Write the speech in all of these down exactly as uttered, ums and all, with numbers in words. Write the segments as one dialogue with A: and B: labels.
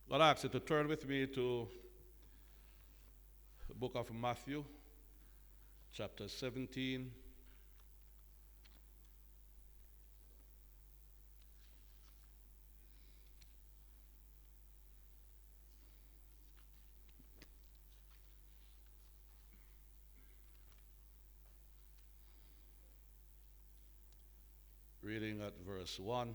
A: I'll ask you to turn with me to the book of Matthew, chapter seventeen. Reading at verse one.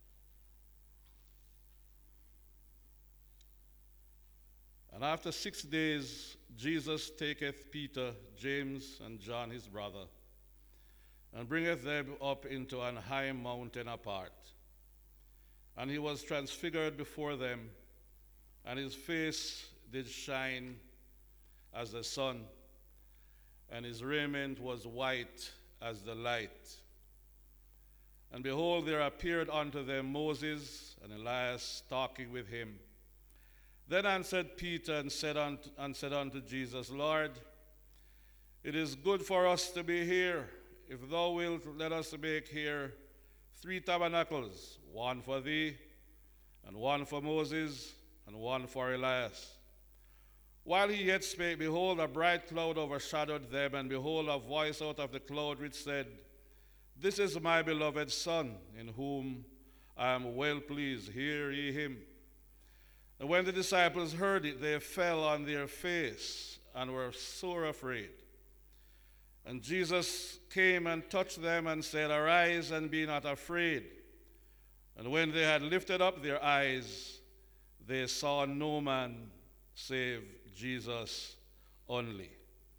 A: And after six days, Jesus taketh Peter, James, and John his brother, and bringeth them up into an high mountain apart. And he was transfigured before them, and his face did shine as the sun, and his raiment was white as the light. And behold, there appeared unto them Moses and Elias talking with him. Then answered Peter and said unto, and said unto Jesus, Lord, it is good for us to be here. If thou wilt, let us make here three tabernacles, one for thee, and one for Moses, and one for Elias. While he yet spake, behold, a bright cloud overshadowed them, and behold, a voice out of the cloud which said, This is my beloved Son, in whom I am well pleased. Hear ye him. And when the disciples heard it, they fell on their face and were sore afraid. And Jesus came and touched them and said, Arise and be not afraid. And when they had lifted up their eyes, they saw no man save Jesus only.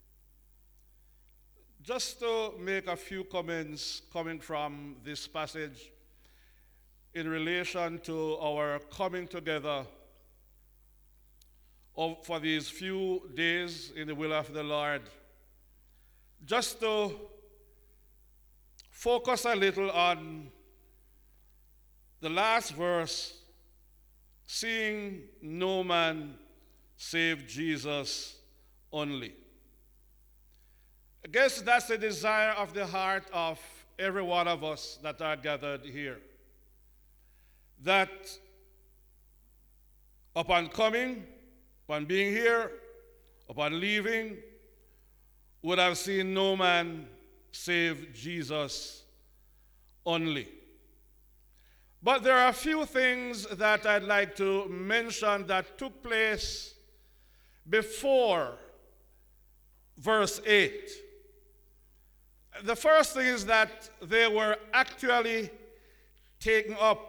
A: Just to make a few comments coming from this passage in relation to our coming together of, for these few days in the will of the Lord. Just to focus a little on the last verse, seeing no man save Jesus only. I guess that's the desire of the heart of every one of us that are gathered here. That upon coming, upon being here, upon leaving, would have seen no man save Jesus only. But there are a few things that I'd like to mention that took place before verse eight. The first thing is that they were actually taken up.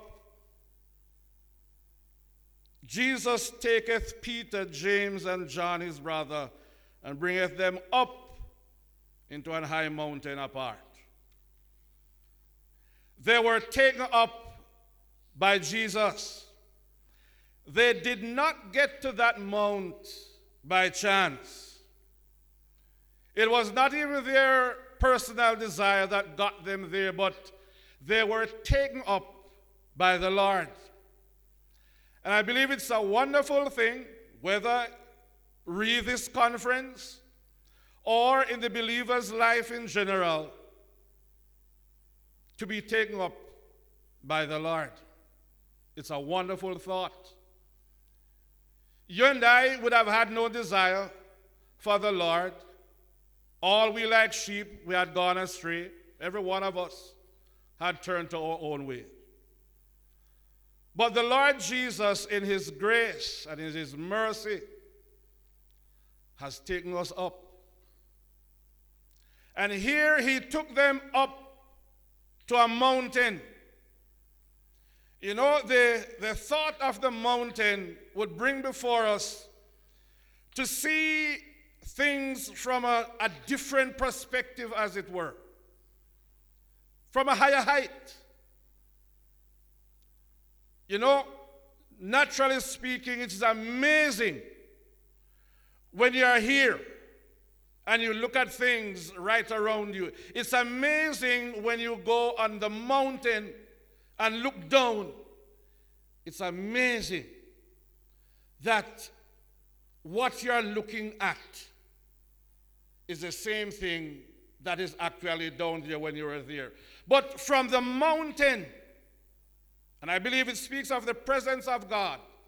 A: Jesus taketh Peter, James, and John his brother, and bringeth them up into an high mountain apart. They were taken up by Jesus. They did not get to that mount by chance. It was not even their personal desire that got them there, but they were taken up by the Lord. And I believe it's a wonderful thing, whether read this conference or in the believer's life in general, to be taken up by the Lord. It's a wonderful thought. You and I would have had no desire for the Lord. All we like sheep, we had gone astray. Every one of us had turned to our own way. But the Lord Jesus, in his grace and in his mercy, has taken us up. And here he took them up to a mountain. You know, the, the thought of the mountain would bring before us to see things from a, a different perspective, as it were, from a higher height. You know, naturally speaking, it's amazing when you are here and you look at things right around you. It's amazing when you go on the mountain and look down. It's amazing that what you're looking at is the same thing that is actually down there when you were there. But from the mountain, and I believe it speaks of the presence of God,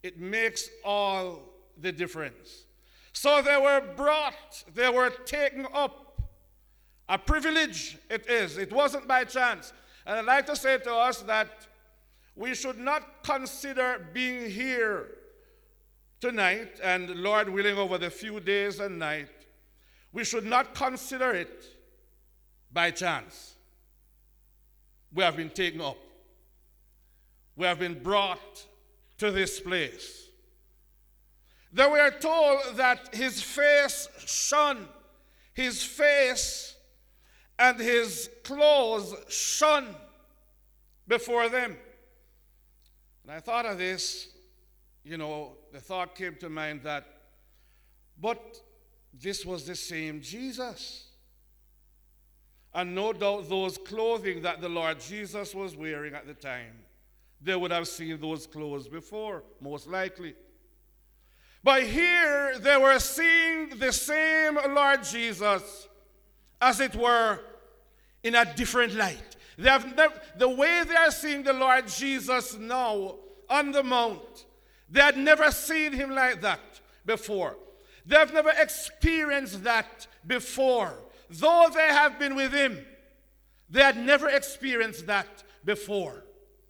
A: It makes all the difference. So they were brought, they were taken up. A privilege it is. It wasn't by chance. And I'd like to say to us that we should not consider being here tonight, and Lord willing, over the few days and night, we should not consider it by chance. We have been taken up. We have been brought to this place. Then we are told that his face shone, his face and his clothes shone before them. And I thought of this, you know, the thought came to mind that, but this was the same Jesus. And no doubt those clothing that the Lord Jesus was wearing at the time, they would have seen those clothes before, most likely. But here they were seeing the same Lord Jesus, as it were, in a different light. They have never, the way they are seeing the Lord Jesus now on the mount, they had never seen him like that before. They have never experienced that before. Though they have been with him, they had never experienced that before.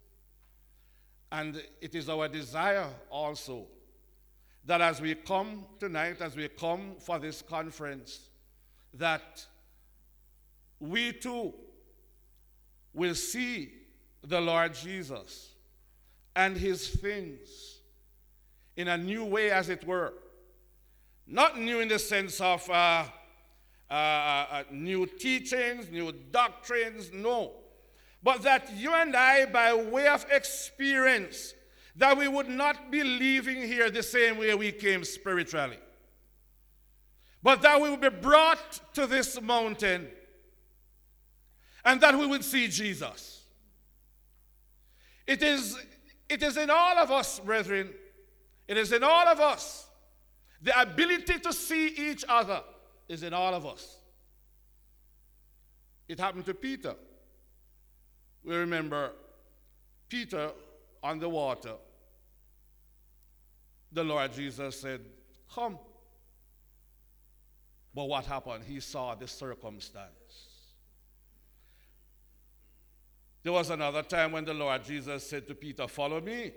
A: And it is our desire also that as we come tonight, as we come for this conference, that we too will see the Lord Jesus and his things in a new way, as it were. Not new in the sense of uh, uh, uh, new teachings, new doctrines, no. But that you and I, by way of experience, that we would not be leaving here the same way we came spiritually. But that we would be brought to this mountain and that we would see Jesus. It is, it is in all of us, brethren. It is in all of us. The ability to see each other is in all of us. It happened to Peter. We remember Peter on the water. The Lord Jesus said, "Come." But what happened? He saw the circumstance. There was another time when the Lord Jesus said to Peter, "Follow me."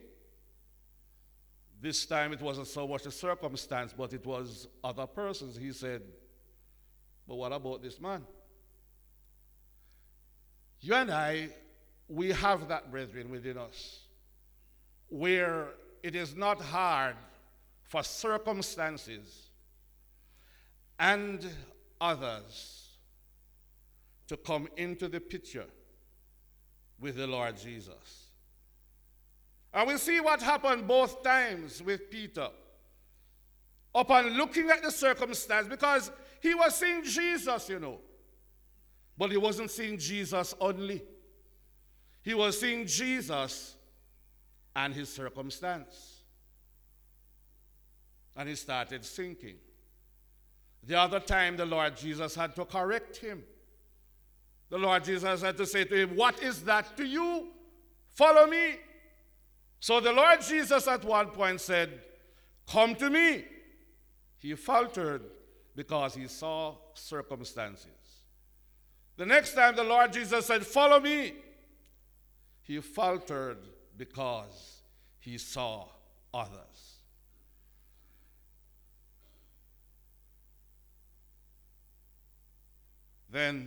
A: This time it wasn't so much a circumstance, but it was other persons. He said, "But what about this man?" You and I, we have that, brethren, within us, where it is not hard for circumstances and others to come into the picture with the Lord Jesus. And we see what happened both times with Peter. Upon looking at the circumstance, because he was seeing Jesus, you know, but he wasn't seeing Jesus only. He was seeing Jesus and his circumstance. And he started sinking. The other time, the Lord Jesus had to correct him. The Lord Jesus had to say to him, "What is that to you? Follow me." So the Lord Jesus at one point said, "Come to me." He faltered because he saw circumstances. The next time the Lord Jesus said, "Follow me," he faltered because he saw others. Then,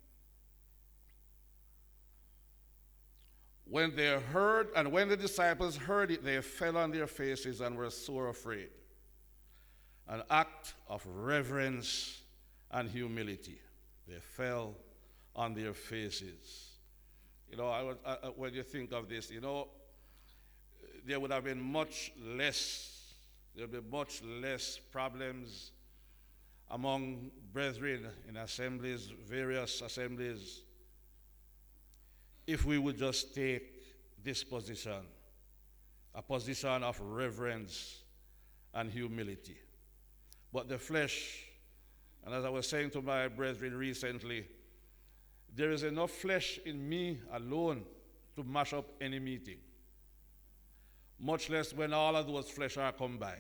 A: when they heard, and when the disciples heard it, they fell on their faces and were sore afraid. An act of reverence and humility. They fell on their faces. You know, I would, I, when you think of this, you know, there would have been much less, there would be much less problems among brethren in assemblies, various assemblies, if we would just take this position, a position of reverence and humility. But the flesh, and as I was saying to my brethren recently, there is enough flesh in me alone to mash up any meeting. much less when all of those flesh are combined.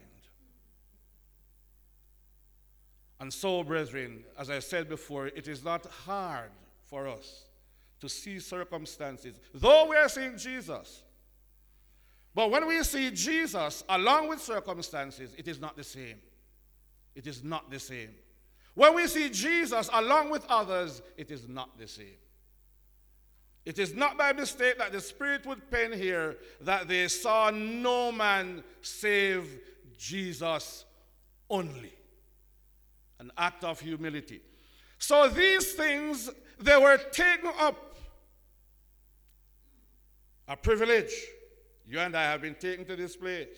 A: And so, brethren, as I said before, it is not hard for us to see circumstances, though we are seeing Jesus. But when we see Jesus along with circumstances, it is not the same. It is not the same. When we see Jesus along with others, it is not the same. It is not by mistake that the Spirit would pen here that they saw no man save Jesus only. An act of humility. So these things, they were taken up. A privilege. You and I have been taken to this place.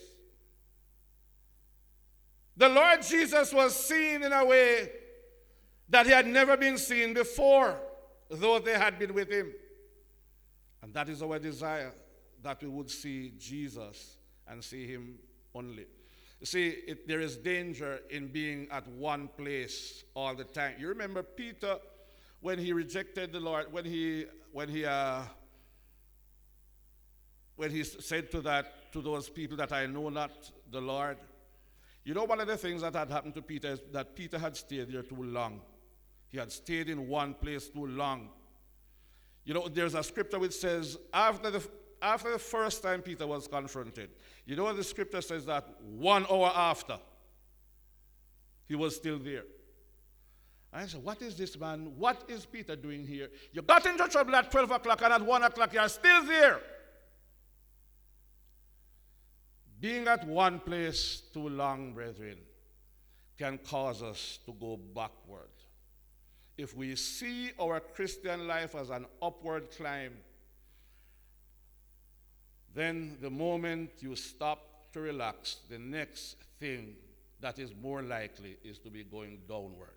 A: The Lord Jesus was seen in a way that he had never been seen before, though they had been with him. And that is our desire, that we would see Jesus and see him only. You see, it, there is danger in being at one place all the time. You remember Peter, when he rejected the Lord, when he when he uh, when he said to that to those people that I know not the Lord. You know, one of the things that had happened to Peter is that Peter had stayed there too long. He had stayed in one place too long. You know, there's a scripture which says after the after the first time Peter was confronted, you know what the scripture says, that one hour after, he was still there. And I said, what is this man? What is Peter doing here? You got into trouble at twelve o'clock, and at one o'clock you are still there. Being at one place too long, brethren, can cause us to go backward. If we see our Christian life as an upward climb, then the moment you stop to relax, the next thing that is more likely is to be going downward.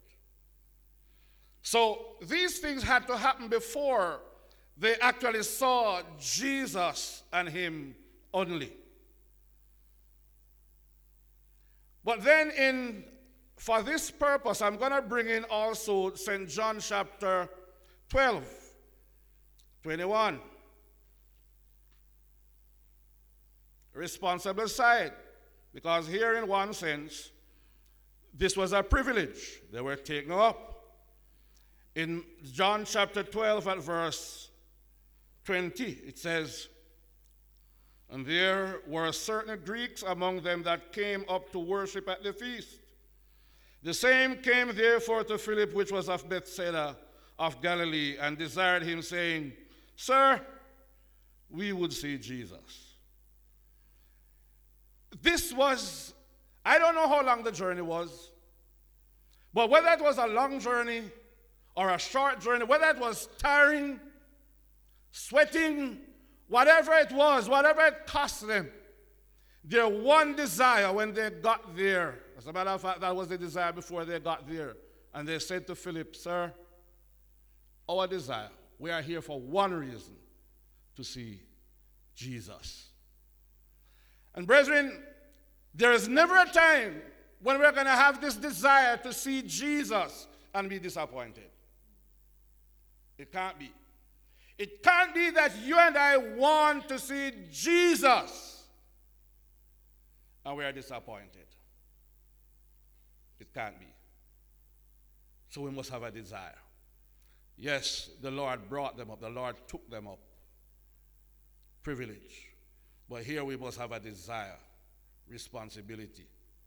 A: So these things had to happen before they actually saw Jesus and him only. But then in for this purpose, I'm going to bring in also Saint John chapter twelve, twenty-one. Responsible side. Because here, in one sense, this was a privilege. They were taken up. In John chapter twelve at verse twenty, it says, and there were certain Greeks among them that came up to worship at the feast. The same came therefore to Philip, which was of Bethsaida of Galilee, and desired him, saying, Sir, we would see Jesus. This was, I don't know how long the journey was, but whether it was a long journey or a short journey, whether it was tiring, sweating, whatever it was, whatever it cost them, their one desire when they got there, as a matter of fact, that was the desire before they got there. And they said to Philip, Sir, our desire, we are here for one reason, to see Jesus. And brethren, there is never a time when we're going to have this desire to see Jesus and be disappointed. It can't be. It can't be that you and I want to see Jesus and we are disappointed. It can't be. So we must have a desire. Yes, the Lord brought them up. The Lord took them up. Privilege. But here we must have a desire, responsibility.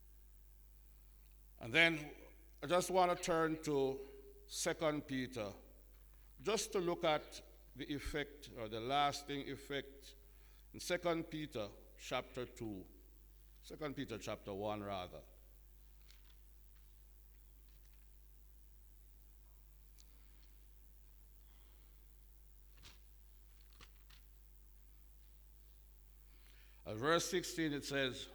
A: And then I just want to turn to Second Peter, just to look at the effect, or the lasting effect, in Second Peter chapter two. Second Peter chapter one, rather. At verse sixteen it says,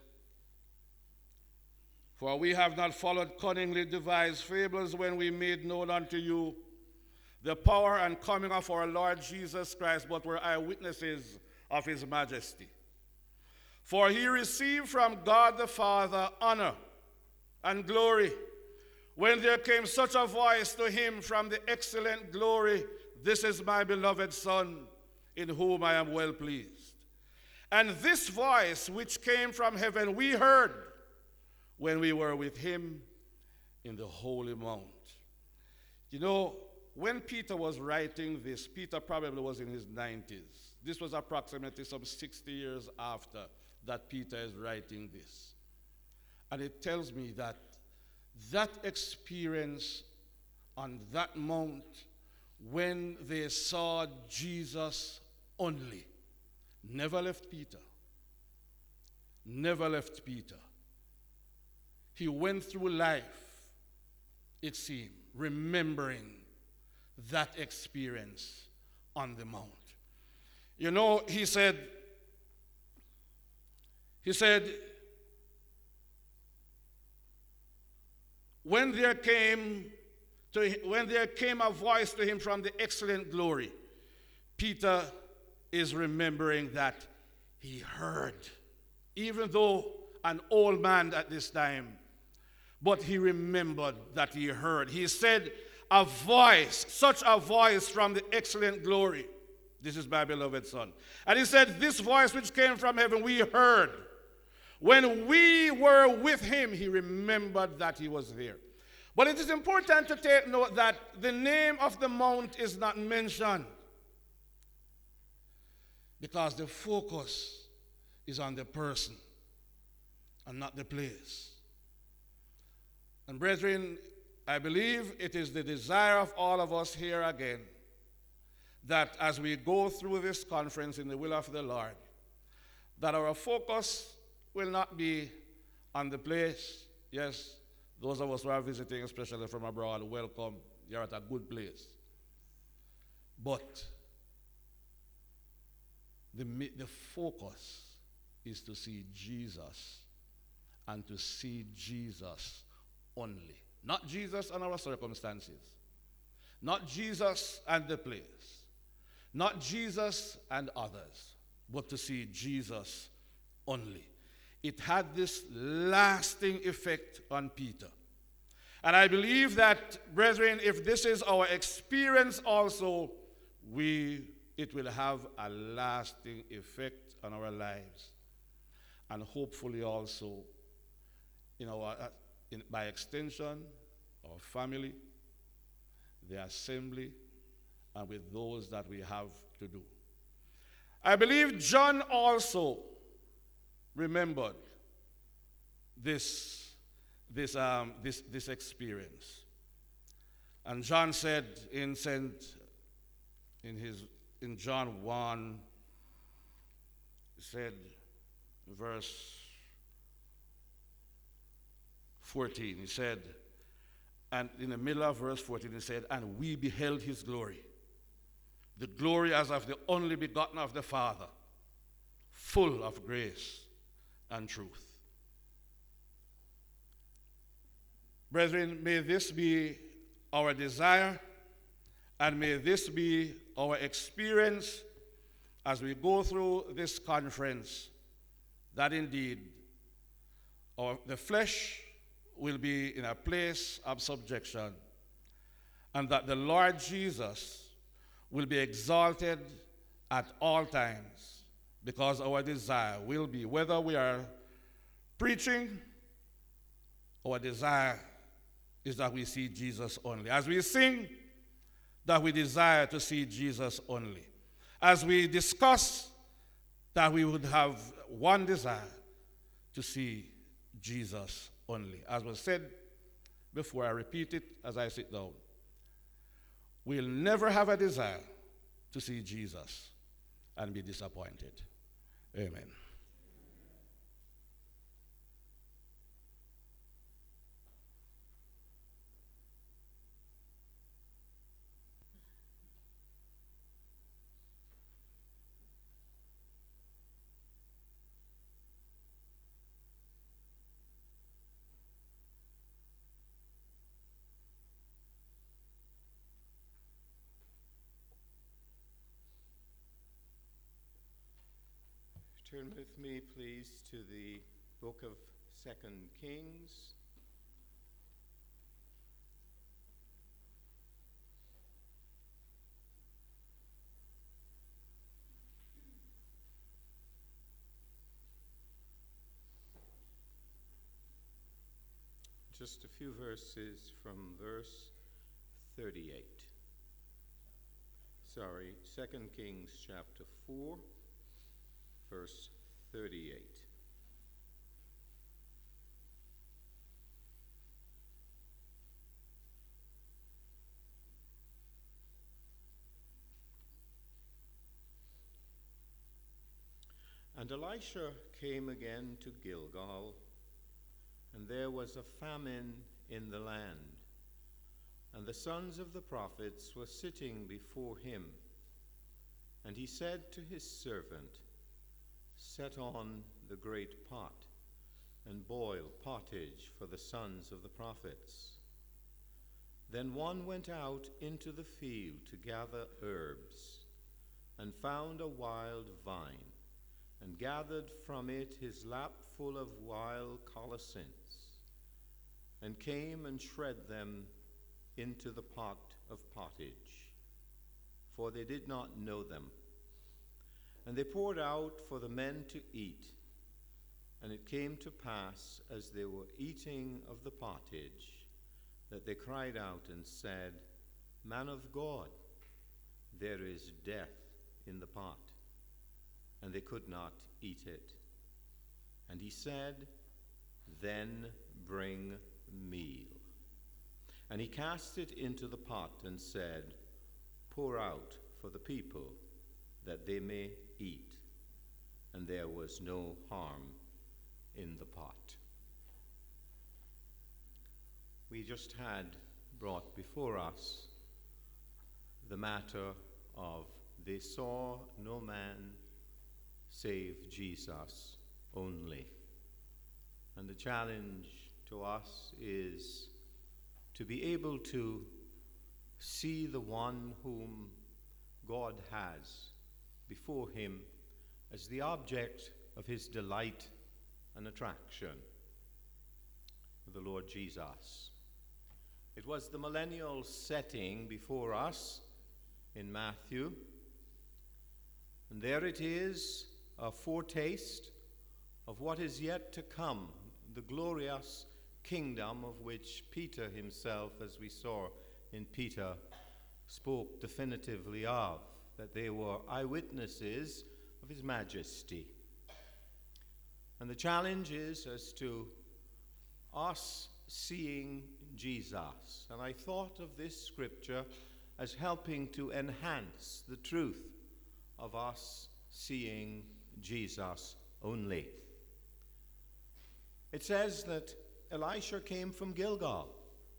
A: For we have not followed cunningly devised fables when we made known unto you the power and coming of our Lord Jesus Christ, but were eyewitnesses of his majesty. For he received from God the Father honor and glory when there came such a voice to him from the excellent glory, This is my beloved Son, in whom I am well pleased. And this voice which came from heaven we heard when we were with him in the holy mount. You know, when Peter was writing this, Peter probably was in his nineties. This was approximately some sixty years after that Peter is writing this. And it tells me that that experience on that mount when they saw Jesus only never left Peter. Never left Peter. He went through life, it seemed, remembering that experience on the mount. You know, he said, he said, when there came to when there came a voice to him from the excellent glory, Peter is remembering that he heard, even though an old man at this time, but he remembered that he heard. He said, a voice, such a voice from the excellent glory. This is my beloved son. And he said, this voice which came from heaven we heard. When we were with him, he remembered that he was there. But it is important to take note that the name of the mount is not mentioned, because the focus is on the person and not the place. And brethren, I believe it is the desire of all of us here again that as we go through this conference in the will of the Lord, that our focus will not be on the place. Yes, those of us who are visiting, especially from abroad, welcome. You're at a good place. But the, the focus is to see Jesus, and to see Jesus only. Not Jesus and our circumstances. Not Jesus and the place. Not Jesus and others. But to see Jesus only. It had this lasting effect on Peter. And I believe that, brethren, if this is our experience also, we it will have a lasting effect on our lives. And hopefully also, in our, in, by extension, our family, the assembly, and with those that we have to do. I believe John also remembered this, this, um, this, this experience. And John said in Saint, in his in John one, he said, verse fourteen, he said, and in the middle of verse fourteen, he said, and we beheld his glory, the glory as of the only begotten of the Father, full of grace and truth. Brethren, may this be our desire, and may this be our experience as we go through this conference, that indeed our, the flesh will be in a place of subjection, and that the Lord Jesus will be exalted at all times, because our desire will be, whether we are preaching, our desire is that we see Jesus only. As we sing, that we desire to see Jesus only. As we discuss, that we would have one desire, to see Jesus only. As was said before, I repeat it as I sit down. We'll never have a desire to see Jesus and be disappointed. Amen.
B: Turn with me, please, to the book of Second Kings. just a few verses from verse thirty-eight. Sorry, Second Kings chapter four, verse thirty-eight. And Elisha came again to Gilgal, and there was a famine in the land, and the sons of the prophets were sitting before him. And he said to his servant, Set on the great pot, and boil pottage for the sons of the prophets. Then one went out into the field to gather herbs, and found a wild vine, and gathered from it his lap full of wild colocynths, and came and shred them into the pot of pottage, for they did not know them. And they poured out for the men to eat. And it came to pass, as they were eating of the pottage, that they cried out and said, Man of God, there is death in the pot. And they could not eat it. And he said, Then bring meal. And he cast it into the pot and said, Pour out for the people, that they may eat. And there was no harm in the pot. We just had brought before us the matter of they saw no man save Jesus only. And the challenge to us is to be able to see the one whom God has before him as the object of his delight and attraction, the Lord Jesus. It was the millennial setting before us in Matthew, and there it is, a foretaste of what is yet to come, the glorious kingdom of which Peter himself, as we saw in Peter, spoke definitively of, that they were eyewitnesses of his majesty. And the challenge is as to us seeing Jesus. And I thought of this scripture as helping to enhance the truth of us seeing Jesus only. It says that Elisha came from Gilgal.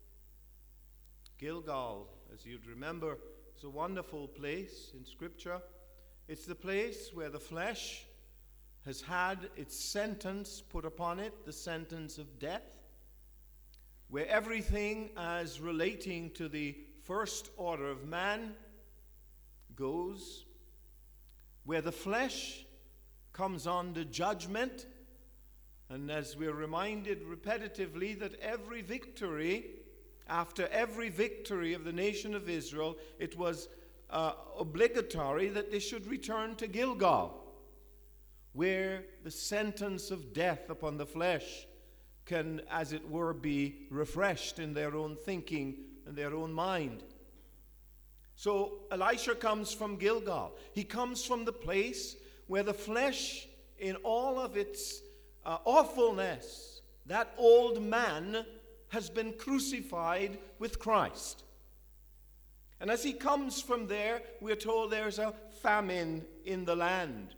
B: Gilgal, as you'd remember, is a wonderful place in Scripture. It's the place where the flesh has had its sentence put upon it, the sentence of death, where everything as relating to the first order of man goes, where the flesh comes under judgment, and as we're reminded repetitively that every victory, after every victory of the nation of Israel, it was uh, obligatory that they should return to Gilgal, where the sentence of death upon the flesh can, as it were, be refreshed in their own thinking and their own mind. So Elisha comes from Gilgal. He comes from the place where the flesh, in all of its uh, awfulness, that old man has been crucified with Christ. And as he comes from there, we're told there's a famine in the land.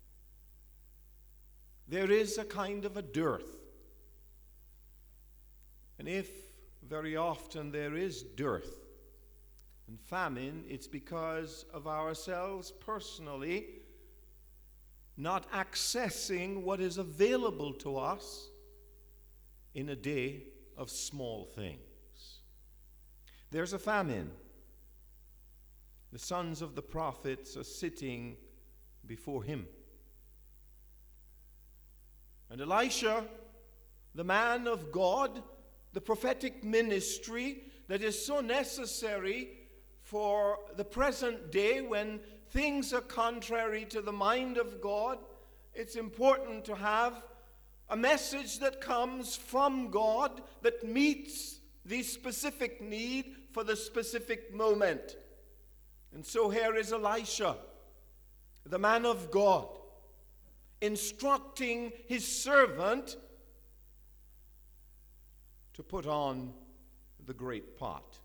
B: There is a kind of a dearth. And if very often there is dearth and famine, it's because of ourselves personally not accessing what is available to us in a day of small things. There's a famine. The sons of the prophets are sitting before him. And Elisha, the man of God, the prophetic ministry that is so necessary for the present day when things are contrary to the mind of God, it's important to have a message that comes from God that meets the specific need for the specific moment. And so here is Elisha, the man of God, instructing his servant to put on the great pot.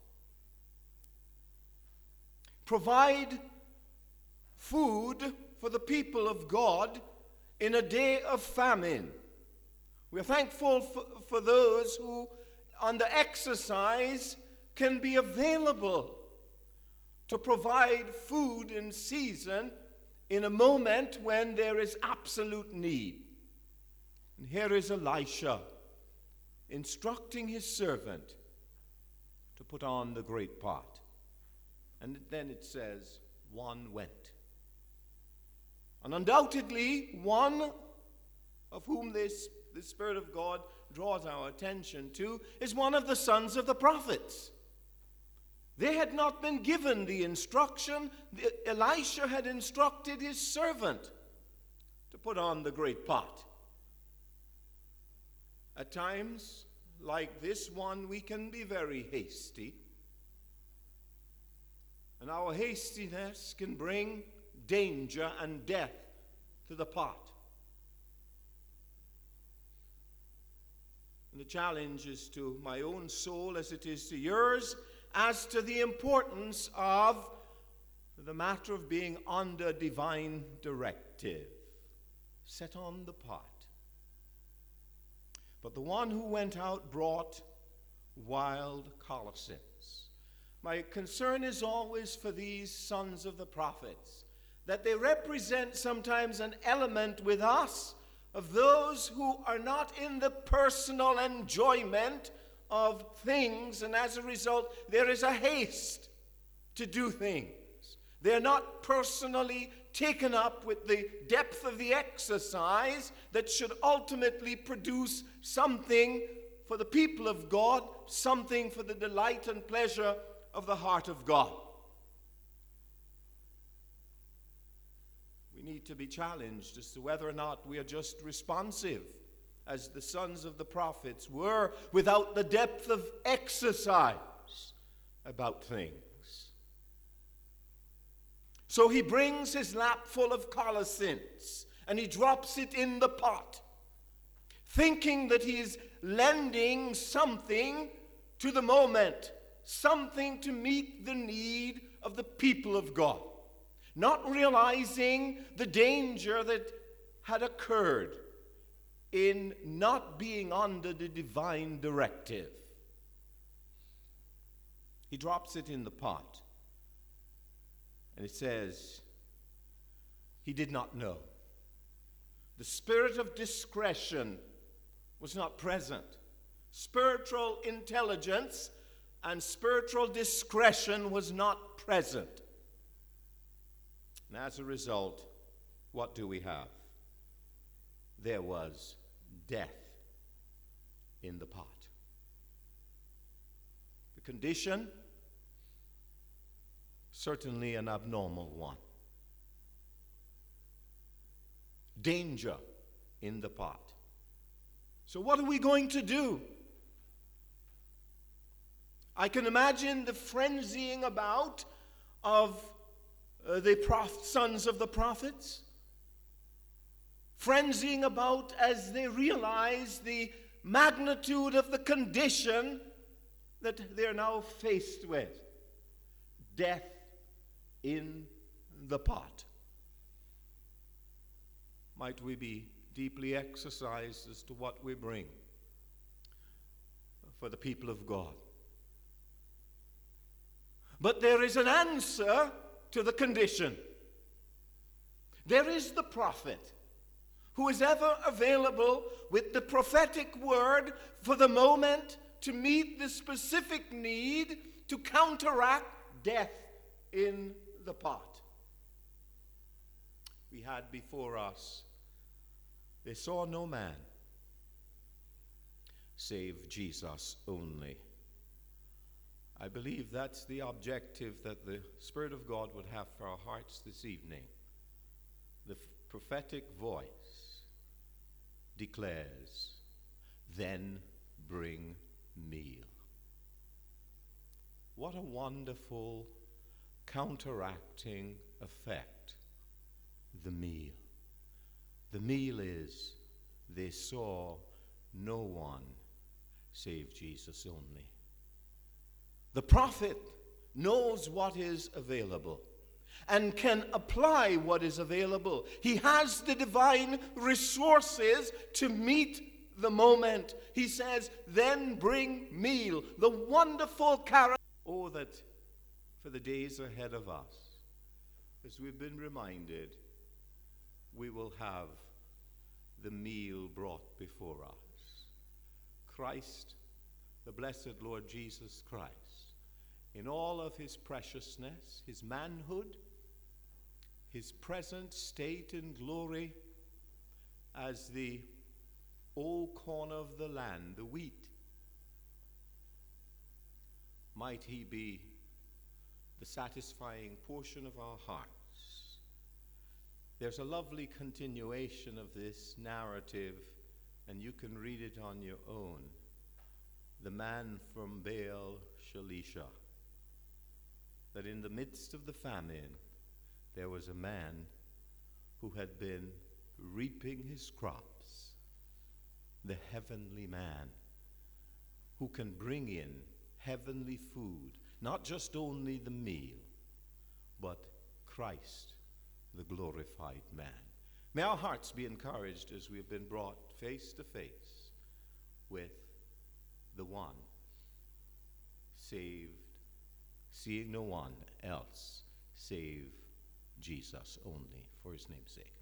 B: Provide food for the people of God in a day of famine. We're thankful for, for those who, under exercise, can be available to provide food in season in a moment when there is absolute need. And here is Elisha instructing his servant to put on the great pot. And then it says, one went. And undoubtedly, one of whom this, the Spirit of God draws our attention to is one of the sons of the prophets. They had not been given the instruction. Elisha had instructed his servant to put on the great pot. At times like this one, we can be very hasty. And our hastiness can bring danger and death to the pot. And the challenge is to my own soul as it is to yours, as to the importance of the matter of being under divine directive. Set on the pot. But the one who went out brought wild colocynths. My concern is always for these sons of the prophets, that they represent sometimes an element with us of those who are not in the personal enjoyment of things, and as a result, there is a haste to do things. They're not personally taken up with the depth of the exercise that should ultimately produce something for the people of God, something for the delight and pleasure of the heart of God. We need to be challenged as to whether or not we are just responsive, as the sons of the prophets were, without the depth of exercise about things. So he brings his lap full of colocynths and he drops it in the pot, thinking that he is lending something to the moment, something to meet the need of the people of God, not realizing the danger that had occurred in not being under the divine directive. He drops it in the pot, and it says, he did not know. The spirit of discretion was not present. Spiritual intelligence and spiritual discretion was not present. And as a result, what do we have? There was death in the pot. The condition, certainly an abnormal one. Danger in the pot. So what are we going to do? I can imagine the frenzying about of uh, the prof- sons of the prophets, frenzying about as they realize the magnitude of the condition that they're now faced with. Death in the pot. Might we be deeply exercised as to what we bring for the people of God? But there is an answer to the condition. There is the prophet who is ever available with the prophetic word for the moment to meet the specific need to counteract death in the pot. We had before us, they saw no man save Jesus only. I believe that's the objective that the Spirit of God would have for our hearts this evening. The f- prophetic voice. declares, then bring meal. What a wonderful counteracting effect, the meal. The meal is, they saw no one save Jesus only. The prophet knows what is available and can apply what is available. He has the divine resources to meet the moment. He says, then bring meal, the wonderful character. Oh, that for the days ahead of us, as we've been reminded, we will have the meal brought before us. Christ, the blessed Lord Jesus Christ, in all of his preciousness, his manhood, his present state in glory as the old corn of the land, the wheat, might he be the satisfying portion of our hearts. There's a lovely continuation of this narrative, and you can read it on your own. The man from Baal Shalisha, that in the midst of the famine, there was a man who had been reaping his crops, the heavenly man who can bring in heavenly food, not just only the meal, but Christ, the glorified man. May our hearts be encouraged as we have been brought face to face with the one saved, seeing no one else save Jesus only, for his name's sake.